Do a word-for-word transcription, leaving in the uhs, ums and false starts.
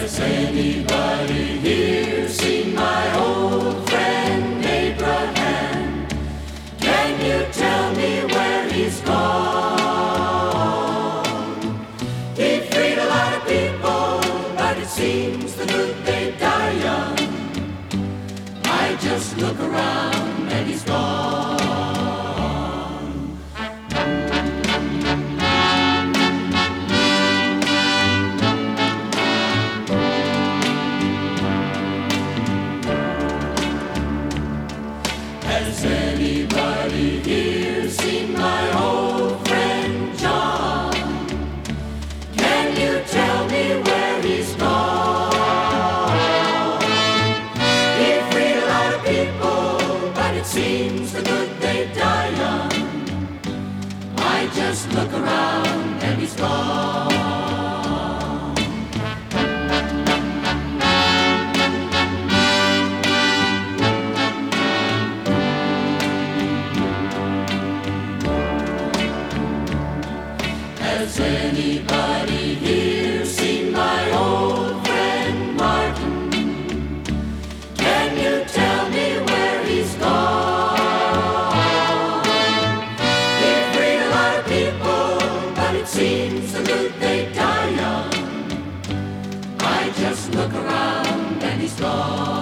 Has anybody here seen my old friend Abraham? Can you tell me where he's gone? He freed a lot of people, but it seems the good they die young. I just look around and he's gone. Has anybody here seen my old friend John? Can you tell me where he's gone? He freed a lot of people, but it seems the good they die young. I just look around and he's gone. Has anybody here seen my old friend Martin? Can you tell me where he's gone? He freed a lot of people, but it seems the good they die young. I just look around and he's gone.